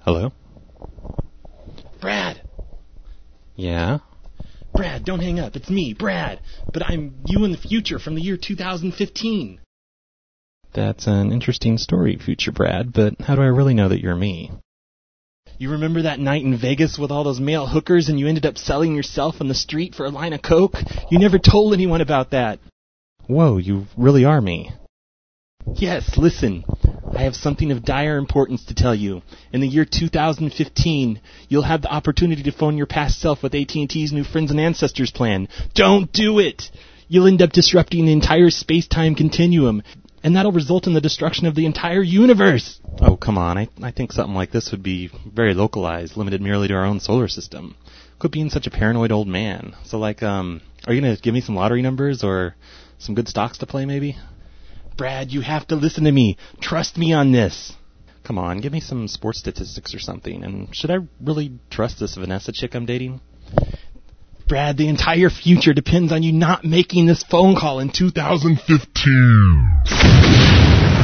Hello? Brad! Yeah? Brad, don't hang up. It's me, Brad. But I'm you in the future from the year 2015. That's an interesting story, future Brad, but how do I really know that you're me? You remember that night in Vegas with all those male hookers and you ended up selling yourself on the street for a line of coke? You never told anyone about that. Whoa, you really are me. Yes, listen. I have something of dire importance to tell you. In the year 2015, you'll have the opportunity to phone your past self with AT&T's new Friends and Ancestors plan. Don't do it! You'll end up disrupting the entire space-time continuum, and that'll result in the destruction of the entire universe. Oh, come on. I think something like this would be very localized, limited merely to our own solar system. Quit being such a paranoid old man. So, are you going to give me some lottery numbers or some good stocks to play, maybe? Brad, you have to listen to me. Trust me on this. Come on, give me some sports statistics or something. And should I really trust this Vanessa chick I'm dating? Brad, the entire future depends on you not making this phone call in 2015.